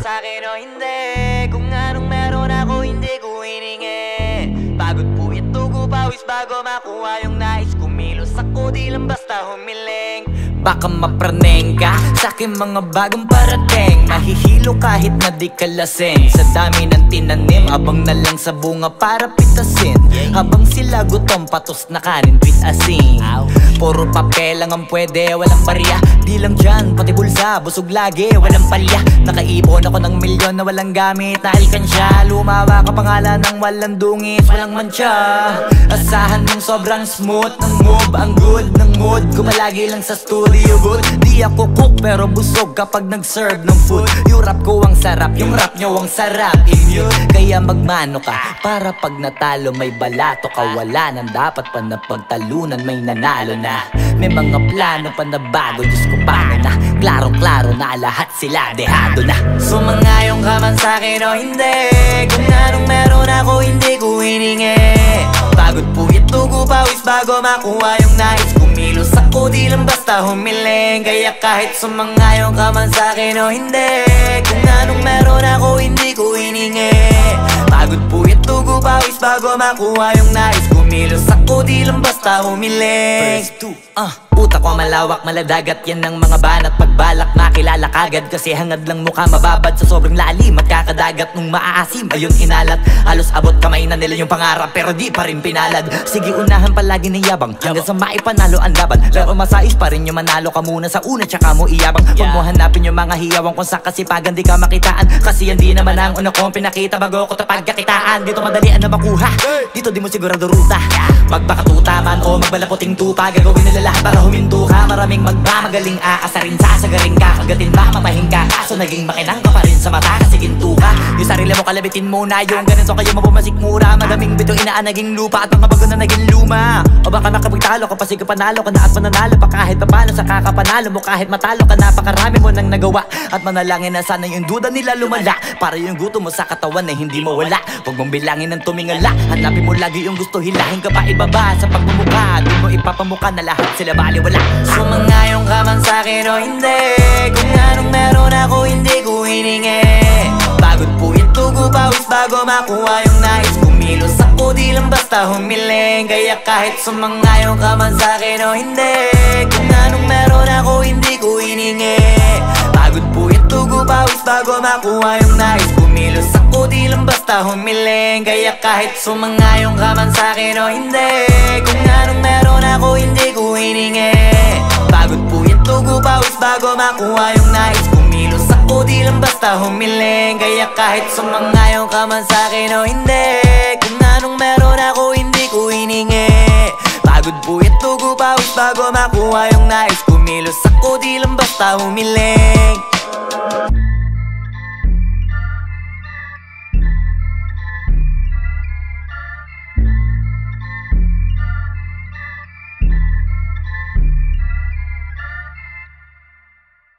sa'kin o hindi. Kung anong meron ako hindi ko hiningi. Pagod po ito ko pawis bago makuha yung nais. Kumilos ako di lang basta humiling. Baka mapraneng ka sa'kin mga bagong parating. Mahihilo kahit na di ka lasing. Sa dami ng tinanim, abang na lang sa bunga para pitasin. Habang sila gutom, patos na kanin, pitasin. Puro papel lang ang pwede, walang barya. Di lang dyan, pati bulsa, busog lagi, walang palya. Nakaipon ako ng milyon na walang gamit na alkansya. Lumawa ka pangalan ng walang dungis, walang mancha. Asahan mong sobrang smooth ng move, ang good ng mood. Kumalagi lang sa studio booth. Di ako cook pero busog kapag nag-serve ng food. Yung rap ko ang sarap, yung rap nyo ang sarap. Immune, kaya magmano ka para pag natalo may balato ka. Wala nang dapat pa na pagtalunan, may nanalo na. May mga plano pa na bago, Diyos ko paano na. Klarong-klaro na lahat sila dehado na. Sumangayong ka man sa'kin o hindi. Kung anong meron ako hindi ko hiningi. Pagod po ito ko pawis bago makuha yung nais. Kumilos ako di lang basta humiling. Kaya kahit sumangayong ka man sa'kin o hindi. Kung anong meron ako hindi ko hiningi. Pagod po ito ko pawis bago makuha yung nais. Kumilos ako di lang basta humiling. Utak ko malawak, maladagat yan ng mga banat. Pagbalak makilala kagad kasi hangad lang mukha mababad. Sa sobrang lalim magkakadagat nung maaasim ayun inalat. Halos abot kamay na nila yung pangarap pero di pa rin pinalad. Sige unahan palagi ng yabang hanggang sa maipanalo ang laban. Pero masais pa rin yung manalo ka muna sa una tsaka mo iyabang. Huwag mo hanapin yung mga hiyawang kung sa kasipagan di ka makitaan. Kasi yan di naman ang una kong pinakita bago ko tapagkakitaan. Dito madalian na makuha, dito di mo sigurado ruta. Magbakatuta man o magbalaputing tupa, gagawin nila lahat para huminto ka. Maraming magmamagaling aasarin, sasagaring ka. Kagatin ba mamahing ka, kaso naging makinang ka pa rin sa mata kasi ginto ka. Yung sarili mo kalabitin muna, yung ganito kayo mapumasik mura. Madaming bito inaan naging lupa at mga bago na naging luma. O baka makapagtalo ka pa sige panalo ka na at mananalo pa kahit papalo sa kakapanalo mo. Kahit matalo ka napakarami mo nang nagawa. At manalangin na sana yung duda nila lumala para yung gutom mo sa katawan na hindi mawala. Huwag mong bilangin ng tumingala, hanapin mo lagi yung gusto, hilahin ka pa ibaba sa pagmumukha. Doon mo ipapamuka na lahat sila baliwala. Sumangayong ka man sa'kin o hindi. Kung anong meron ako hindi ko hiningi. Pagod po ito ko pawis bago makuha yung nais. Kumilos ako di lang basta humiling. Kaya kahit sumangayong ka man sa'kin o hindi. Kung anong meron ako hindi ko hiningi. Pagod po ito ko pawis bago makuha yung nais. Kumilos ako di lang basta humiling. Kaya kahit sumangayong ka man sa'kin o hindi. Kung anong meron ako hindi ko hiningi. Pagod po ito ko pawis bago makuha yung nais. Kumilos ako di lang basta humiling. Kaya kahit sumangayong ka man sa'kin o hindi. Kung anong meron ako hindi ko hiningi. Pagod po ito ko pawis bago makuha yung nais. Kumilos ako di lang basta humiling.